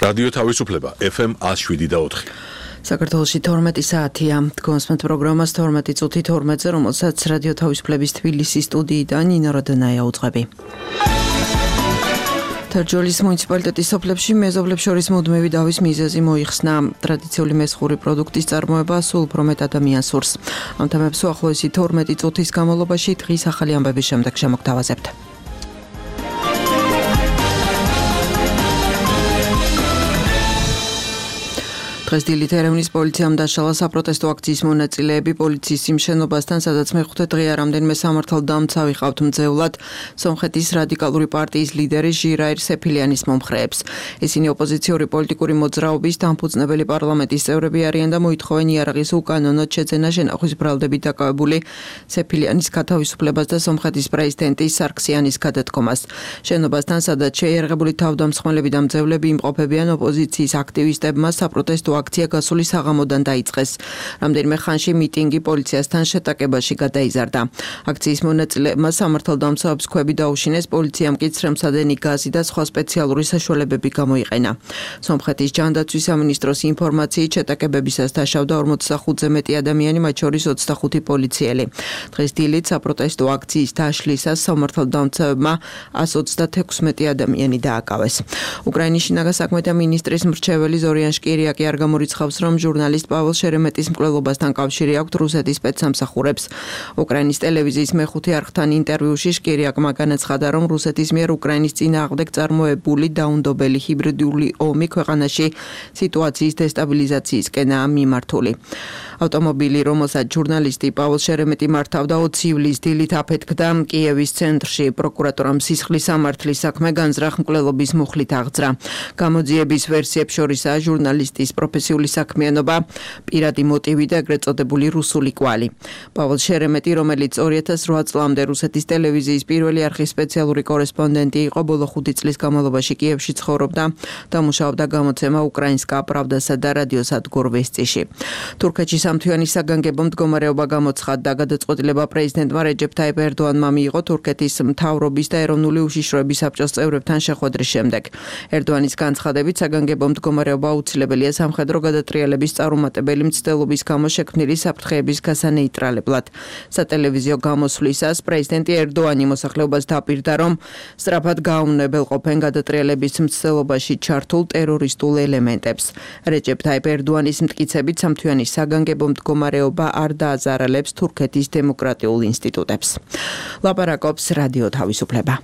რადიო თავისუფლება FM 107.4. საქართველოში 12 საათია. გონსმენთ პროგრამას 12 წუთი 12-ზე, რომელსაც რადიო თავისუფლების თბილისის სტუდიიდან ნინო როდანაია უძღვები. თერჯოლის მუნიციპალიტეტის სოფლებში მეზობლებს შორის მუდმივი დავის მიზეზი მოიხსნა. ტრადიციული მესხური პროდუქტის წარმოება სულ უფრო მეტ ადამიანს სურს. ამ თემებს უახლოესი 12 წუთის განმავლობაში დღის ახალი ამბების შემდეგ შემოგთავაზებთ. დღეს დილით ერევნის პოლიციამ დაშალა საპროტესტო აქციის მონაწილეები პოლიციის იმ შენობასთან, სადაც მეხუთე დღეა რამდენიმე სამართალდამცავ ვიყავთ მძევლად სომხეთის რადიკალური პარტიის ლიდერი ჟირაირ სეფილიანის მომხრეებს. ისინი ოპოზიციური პოლიტიკური მოძრაობის დამფუძნებელი პარლამენტის წევრები არიან და მოითხოვენ იარაღის უკანონოდ შეძენა შენახვის ბრალდებით დაკავებული სეფილიანის გათავისუფლებას და სომხეთის პრეზიდენტის სარქსიანის გადადგომას. შენობასთან, სადაც შეიარაღებული თავდამსხმელები და მძევლები იმყოფებიან, ოპოზიციის აქტივისტებმა საპროტესტო აქცია გასული საღამოდან დაიწყეს. რამდენიმე ხანში მიტინგი პოლიციასთან შეტაკებაში გადაიზარდა. აქციის მონაწილეებმა სამართალდამცავებს ქვები დაუშინეს, პოლიციამ კი ცრემლსადენი გაზი და სხვა სპეციალური საშუალებები გამოიყენა. სომხეთის ჯანდაცვის სამინისტროს ინფორმაციით შეტაკებებისას დაშავდა 45-ზე მეტი ადამიანი, მათ შორის 25 პოლიციელი. დღეს დილით საპროტესტო აქციის დაშლისას სამართალდამცავებმა 136 ადამიანი დააკავეს. უკრაინის შინაგან საქმეთა მინისტრის მრჩეველი ზორიან შკირიაკი არ გამორიცხავს, რომ ჟურნალისტ პაվել შერემეტის მკვლელობასთან კავშირი აქვს რუსეთის სპეცსამსახურებს. უკრაინის ტელევიზიის მეხუთე არხთან ინტერვიუში შკირიაკმა განაცხადა, რომ რუსეთის მიერ უკრაინის წინააღმდეგ წარმოებული დაუნდობელი ჰიბრიდული ომი ქვეყანაში სიტუაციის დესტაბილიზაციისკენაა მიმართული. ავტომობილი, რომელსაც ჟურნალისტი პაվել შერემეტი მართავდა 20 ივლისს დილით აფეთქდა კიევის ცენტრში. პროკურატურამ სისხლის სამართლის საქმე განზრახ მკვლელობის მუხლით აღძრა. გამოძიების ვერსიებს შორისაა ჟურნალისტის პროფესიული საქმიანობა, პირადი მოტივი და ეგრეთ წოდებული რუსული კვალი. პაվել შერემეტი, რომელიც 2008 წლამდე რუსეთის ტელევიზიის პირველი არხის სპეციალური კორესპონდენტი იყო, ბოლო 5 წლის განმავლობაში კიევში ცხოვრობდა და მუშაობდა გამოცემა უკრაინსკა პრავდასა და რადიოსადგურ ვესტიში. თურქეთში სამთვიანი საგანგებო მდგომარეობა გამოცხადდა. გადაწყვეტილება პრეზიდენტმა რეჯეფ ტაიპ ერდოანმა მიიღო თურქეთის მთავრობის და ეროვნული უშიშროების საბჭოს წევრებთან შეხვედრის შემდეგ. ერდოანის განცხადებით საგანგებო მდგომარეობა აუცილებელია სამხედრო გადატრიალების წარუმატებელი მცდელობის გამო შექმნილი საფრთხეების გასანეიტრალებლად. სატელევიზიო გამოსვლისას პრეზიდენტი ერდოანი მოსახლეობას დაპირდა, რომ სწრაფად გააუნებელყოფენ გადატრიალების მცდელობაში ჩართულ ტერორისტულ ელემენტებს. რეჯეფ ტაიპ ერდოანის მტკიცებით სამთვიანი საგანგებო მდგომარეობა არ დააზარალებს თურქეთის დემოკრატიულ ინსტიტუტებს. ლაპარაკობს რადიო თავისუფლება.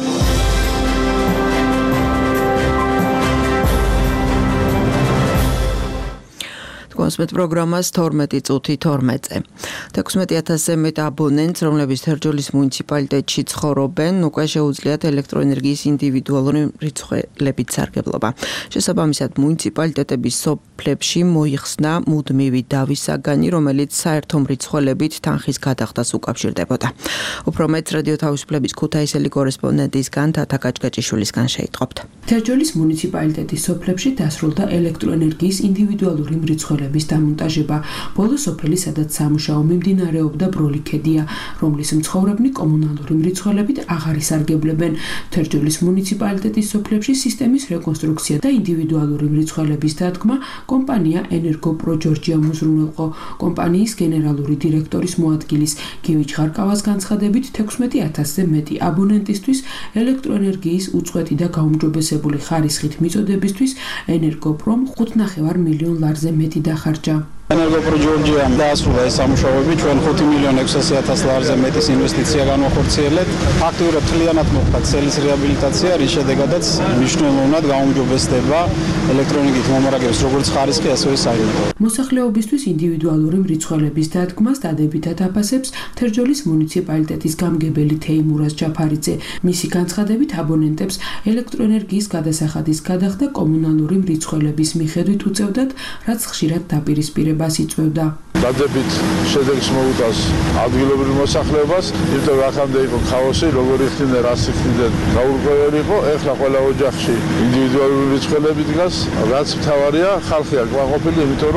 გონსმენთ პროგრამას 12 წუთი 12-ზე. 16,000-ზე მეტ აბონენტს, რომლებიც თერჯოლის მუნიციპალიტეტში ცხოვრობენ, უკვე შეუძლიათ ელექტროენერგიის ინდივიდუალური მრიცხველებით სარგებლობა. შესაბამისად, მუნიციპალიტეტების სოფლებში მოიხსნა მუდმივი დავის საგანი, რომელიც საერთო მრიცხველებით თანხის გადახდას უკავშირდებოდა. უფრო მეტ რადიო თავისუფლების ქუთაისელი კორესპონდენტისგან თათა გაჭგაჭიშვილისგან შეიტყობთ. თერჯოლის მუნიციპალიტეტის სოფლებში დასრულდა ელექტროენერგიის ინდივიდუალური მრიცხველი დამონტაჟება. ბოლო სოფელი, სადაც სამუშაო მიმდინარეობდა, ბროლიქედია, რომლის მცხოვრებნი კომუნალური მრიცხველებით აღარ ისარგებლებენ. თერჯოლის მუნიციპალიტეტის სოფლებში სისტემის რეკონსტრუქცია და ინდივიდუალური მრიცხველების დადგმა კომპანია ენერგოპრო ჯორჯია მუზრუნველყო კომპანიის გენერალური დირექტორის მოადგილის გივი ჩხარკავას განცხადებით 16,000-ზე მეტი აბონენტისთვის ელექტროენერგიის უწყვეტი და გაუმჯობესებული ხარისხით მიწოდებისთვის ენერგოპრომ 5,5 მილიონ ლარზე მეტი დახარჯა. ენერგოპრო ჯორჯიამ დაასრულა ეს სამუშაოები, ჩვენ 5,600,000 ლარზე მეტის ინვესტიცია განვახორციელეთ. ფაქტიურად მთლიანად მოხდა ქსელის რეაბილიტაცია, რის შედეგადაც მნიშვნელოვნად გაუმჯობესდება ელექტროენერგიის მომარაგების როგორც ხარისხი, ასევე საიმედო. მოსახლეობისთვის ინდივიდუალური მრიცხველების დადგმას დადებითად აფასებს თერჯოლის მუნიციპალიტეტის გამგებელი თეიმურაზ ჯაფარიძე. მისი განცხადებით აბონენტებს ელექტროენერგიის გადასახადის გადახდა კომუნალური მრიცხველების მიხედვით უწევდათ, რაც ხშირად დაპირისპირება იწვევდა. დადებით შედეგს მოუტანს ადგილობრივ მოსახლეობას, იმიტომ აქამდე იყო ქაოსი, როგორ იხდიდნენ, რას იხდიდნენ, გაურკვეველი იყო, ეხლა ყველა ოჯახში ინდივიდუალური მრიცხველები დგას, რაც მთავარია, ხალხი არ კმაყოფილი, იმიტომ რომ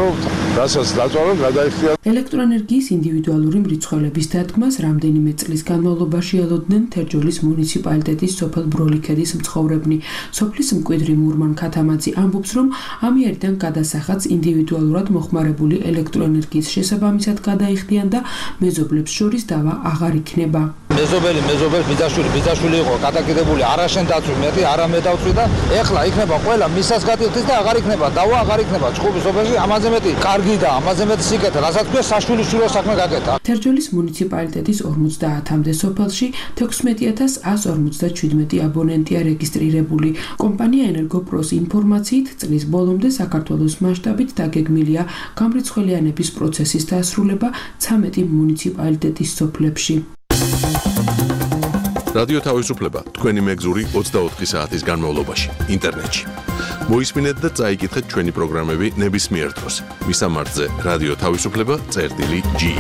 რასაც დაწვავენ, გადაიხდიან. ელექტროენერგიის ინდივიდუალური მრიცხველების დადგმას რამდენიმე წლის განმავლობაში ელოდნენ თერჯოლის მუნიციპალიტეტის სოფელ ბროლიქედის მცხოვრებნი. სოფლის მკვიდრი მურმან ქათამაძე ამბობს, რომ ამიერიდან გადასახადს ინდივიდუალურად მოხმარებული ელექტროენერგიის შესაბამისად გადაიხდიან და მეზობლებს შორის დავა აღარ იქნება. მეზობელი ბიძაშვილი იყო გადაკიდებული არაშენ დაწვი მეტი არა მე დავწვი და ეხლა იქნება ყველა მისას გატირთვის და აღარ იქნება დავა აღარ იქნება ჭუბის ოფერში ამაზე მეტი კარგი და ამაზე მეტი სიკეთე რასაც ქვია საშვილიშვილო საქმე გაკეთა. თერჯოლის მუნიციპალიტეტის 50-მდე სოფელში 16157 აბონენტია რეგისტრირებული. კომპანია ენერგოპროს ინფორმაციით წლის ბოლომდე საქართველოს მასშტაბით დაგეგმილია გამრიცხველიანების პროცესის დასრულება 13 მუნიციპალიტეტის სოფლებში. რადიო თავისუფლება თქვენი მეგზური 24 საათის განმავლობაში ინტერნეტში. მოისმინეთ და წაიკითხეთ ჩვენი პროგრამები ნებისმიერ დროს. მისამართზე რადიო თავისუფლება.ge.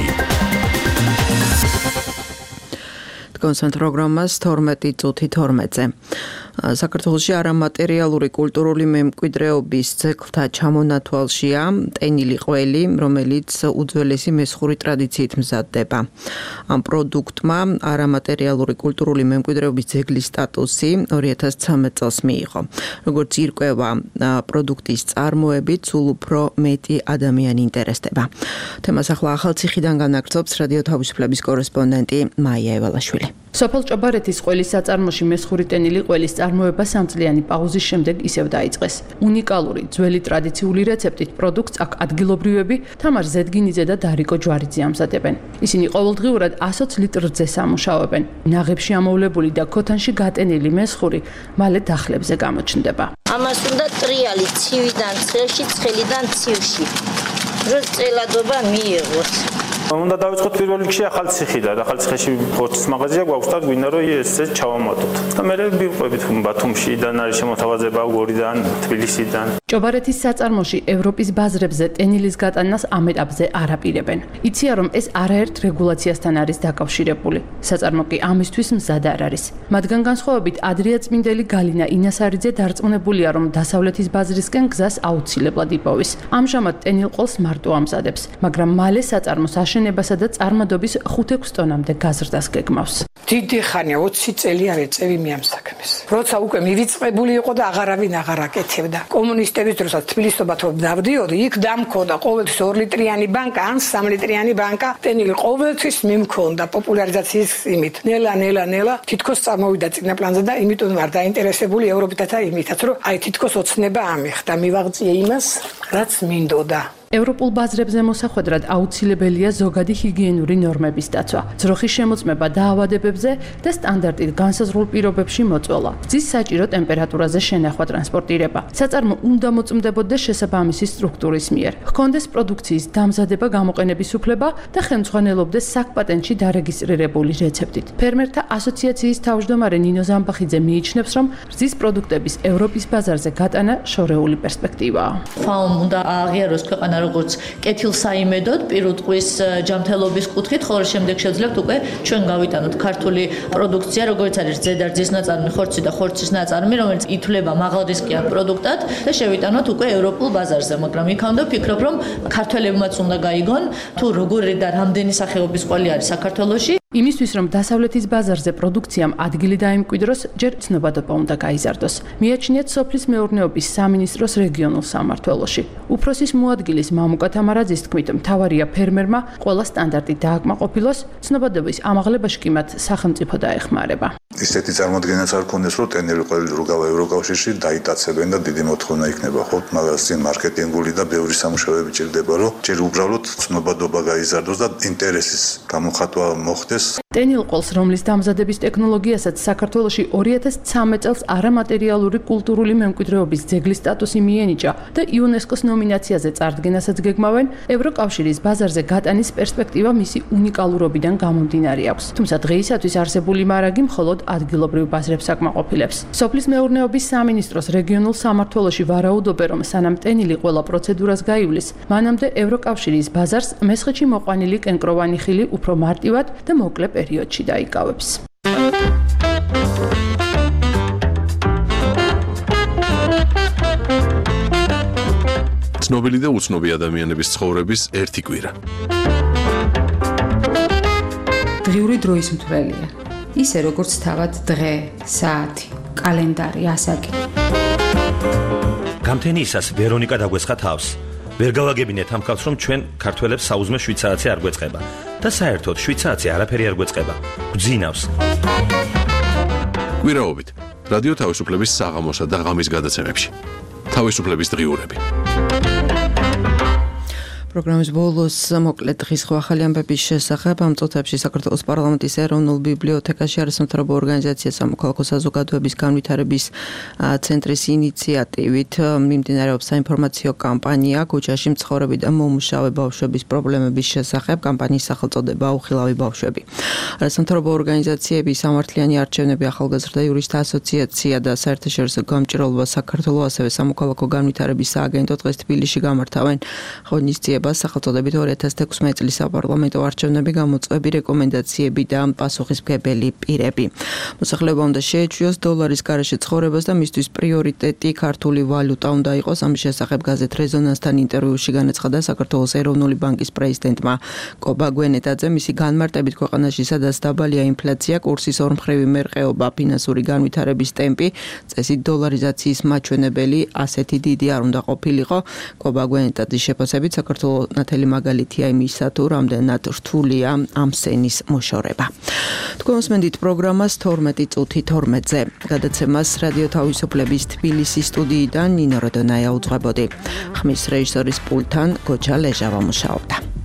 კონსერტ პროგრამას 12 წუთი 12-ზე. საქართველოში არამატერიალური კულტურული მემკვიდრეობის ძეგლთა ჩამონათვალშია ტენილი ყველი, რომელიც უძველესი მესხური ტრადიციით მზადდება. ამ პროდუქტმა არამატერიალური კულტურული მემკვიდრეობის ძეგლის სტატუსი 2013 წელს მიიღო. როგორც ირკვევა პროდუქტის წარმოებით, სულ უფრო მეტი ადამიანი ინტერესდება. თემას ახლა ახალციხიდან განაგრძობს რადიო თავისუფლების კორესპონდენტი მაია ევალაშვილი. სოფელ ჭობარეთის ყველის საწარმოში მესხური ტენილი ყველის წარმოება სამწლიანი პაუზის შემდეგ ისევ დაიწყეს. უნიკალური, ძველი ტრადიციული რეცეპტით პროდუქტს აქ ადგილობრივები თამარ ზედგინიძე და დარიკო ჯვარიძე ამზადებენ. ისინი ყოველდღიურად 120 ლიტრზე სამუშაობენ. ნაღებში ამოვლებული და ქოთანში გატენილი მესხური მალე დახლებზე გამოჩნდება. ამას უნდა ტრიალი ცივიდან ცხელში, ცხელიდან ცივში. რომ წელადობა მიიღოს. უნდა დავიწყოთ პირველ რიგში ახალციხიდან. ახალციხეში ხორცის მაღაზია გვაქვს და გვინდა რომ ესე ჩავამატოთ. და მე ვიყვებით ბათუმშიდან არის შემოთავაზება გორიდან, თბილისიდან. ჭობარეთის საწარმოში ევროპის ბაზრებზე ტენილის გატანას ამ ეტაპზე არ აპირებენ. იციან რომ ეს არაერთ რეგულაციასთან არის დაკავშირებული. საწარმო კი ამისთვის მზად არ არის. მათგან განსხვავებით ადრია წმინდელი გალინა ინასარიძე დარწმუნებულია რომ დასავლეთის ბაზრისკენ გზას აუცილებლად იპოვის. ამჟამად ტენილყოლს მარტო ამზადებს, მაგრამ მალე საწარმოს აშენებასა და წარმადობის 5-6 ტონამდე გაზრდას გეგმავს. დიდი ხანია 20 წელი არ ეწევი მე ამ საქმეს. როცა უკვე მივიწყებული იყო და აღარავინ აღარ აკეთებდა. კომუნისტების დროსაც თბილისობათ რომ დავდიოდი, იქ დამქონდა ყოველთვის 2 ლიტრიანი ბანკა ან 3 ლიტრიანი ბანკა ტენილი ყოველთვის მიმქონდა პოპულარიზაციის იმით. ნელა თითქოს წარმოვიდა წინა პლანზე და იმიტომ ვარ დაინტერესებული ევროპითა იმითაც რომ აი თითქოს ოცნება ამიხდა მივაღწიე იმას რაც მინდოდა. ევროპულ ბაზრებზე მოსახვედრად აუცილებელია ზოგადი ჰიგიენური ნორმების დაცვა, ძროხის შემოწმება დაავადებებზე და სტანდარტით განსაზღვრულ პირობებში მოწვევა, გზის საჭირო ტემპერატურაზე შენახვა, ტრანსპორტირება. საწარმო უნდა მოწმდებოდეს შესაბამისი სტრუქტურის მიერ, ჰქონდეს პროდუქციის დამზადება, გამოყენების უფლება და ხელმძღვანელობდეს საკპატენტში დარეგისტრირებული რეცეპტით. ფერმერთა ასოციაციის თავმჯდომარე ნინო ზამბახიძე მიიჩნევს, რომ გზის პროდუქტების ევროპის ბაზარზე გატანა შორეული პერსპექტივაა. ფაომ უნდა აღიაროს ქვეყანა როგორც კეთილსაიმედოდ პირუტყვის ჯანმრთელობის კუთხით, ხოლო შემდეგ შეძლებთ უკვე ჩვენ გავიტანოთ ქართული პროდუქცია, როგორც არის ზედარძის ნაწარმი, ხორცი და ხორცის ნაწარმი, რომელიც ითვლება მაღალ რისკიან პროდუქტად და შევიტანოთ უკვე ევროპულ ბაზარზე, მაგრამ იქამდე ვფიქრობ, რომ ქართველებმაც უნდა გაიგონ, თუ როგორი და რამდენი სახეობის ყველი არის საქართველოში. იმისთვის რომ დასავლეთის ბაზარზე პროდუქციამ ადგილი დაიმკვიდროს, ჯერ ცნობადობა უნდა გაიზარდოს. მიაჩნიათ სოფლის მეურნეობის სამინისტროს რეგიონულ სამმართველოში. უფროსის მოადგილის მამუკა თამარაძის თქმით, მთავარია ფერმერმა ყველა სტანდარტი დააკმაყოფილოს, ცნობადობის ამაღლებაში კი მათ სახელმწიფო დაეხმარება. ისეთი წარმოადგენაც არ ქონდეს, რომ ტენილი ყველი რო გავა ევროკავშირში დაიტაცებენ და დიდი მოთხოვნა იქნება, ხო? მაგასინ მარკეტინგული და ბევრი სამუშაოები ჭირდება, რომ ჯერ უბრალოდ ცნობადობა გაიზარდოს და ინტერესის გამოხატვა მოხდეს. ტენილყოლს, რომლის დამზადების ტექნოლოგიასაც საქართველოში 2013 წელს არამატერიალური კულტურული მემკვიდრეობის ძეგლის სტატუსი მიენიჭა და იუნესკოს ნომინაციაზე წარდგენასაც გეგმავენ, ევროკავშირის ბაზარზე გატანის პერსპექტივა მისი უნიკალურობიდან გამომდინარე აქვს. თუმცა დღეისათვის არსებული მარაგი მხოლოდ ადგილობრივ ბაზრებს აკმაყოფილებს. სოფლის მეურნეობის სამინისტროს რეგიონულ სამმართველოში ვარაუდობენ, რომ სანამ ტენილი ყველა პროცედურას გაივლის, მანამდე ევროკავშირის ბაზარს მესხეთში მოყვანილი კენკროვანი ხილი უფრო მარტივად და მოკლე პერიოდში დაიკავებს. ცნობილი და უცნობი ადამიანების ცხოვრების ერთი კვირა. დღიური დროის მთვრელია. ისე როგორც თავად დღე, საათი, კალენდარი, ასაკი. გამთენიისას ვერონიკა დაგვესხა თავს. ვერ გავაგებინეთ ამ ხალხს, რომ ჩვენ ქართველებს საუზმე 7 საათი არ გვეწყება და საერთოდ 7 საათი არაფერი არ გვეწყება. გვძინავს. კვირაობით რადიო თავისუფლების საღამოსა და ღამის გადაცემებში. თავისუფლების დღიურები. პროგრამის ბოლოს მოკლედ დღის ახალი ამბების შესახებ ამ წუთებში საქართველოს პარლამენტის ეროვნულ ბიბლიოთეკაში არასამთავრობო ორგანიზაცია სამოქალაქო საზოგადოების განვითარების ცენტრის ინიციატივით მიმდინარეობს საინფორმაციო კამპანია ქუჩაში მცხოვრები და მომუშავე ბავშვების პრობლემების შესახებ. კამპანიის სახელწოდება უხილავი ბავშვები. არასამთავრობო ორგანიზაციები, სამართლიანი არჩევნები, ახალგაზრდა იურისტთა ასოციაცია და საერთაშორისო გამჭირვალობა საქართველოს ასევე სამოქალაქო განვითარების სააგენტო დღეს თბილისში გამართავენ ღონისძიებას სახელწოდებით 2016 წლის საპარლამენტო არჩევნები, გამოწვევები, რეკომენდაციები და პასუხისმგებელი პირები. მოსახლეობა უნდა შეეჩვიოს დოლარის გარეშე ცხოვრებას და მისთვის პრიორიტეტი ქართული ვალუტა უნდა იყოს. ამის შესახებ გაზეთ რეზონანსთან ინტერვიუში განაცხადა საქართველოს ეროვნული ბანკის პრეზიდენტმა კობა გვენეტაძე. მისი განმარტებით ქვეყანაში სადაც დაბალია ინფლაცია, კურსის ორმხრივი მერყეობა, ფინანსური განვითარების ტემპი, წესით დოლარიზაციის მაჩვენებელი ასეთი დიდი არ უნდა ყოფილიყო. კობა გვენეტაძის შეფასებით საქართველოს ნათელი მაგალითია იმისა, თუ რამდენად რთულია ამ სენის მოშორება. თქვენ მოსმენთ პროგრამას 12 წუთი 12-ზე. გადაცემას რადიო თავისუფლების თბილისის სტუდიიდან ნინო როდონაია უძღვებოდი. ხმის რეჟისორის პულტთან გოჩა ლეჟავა მუშაობდა.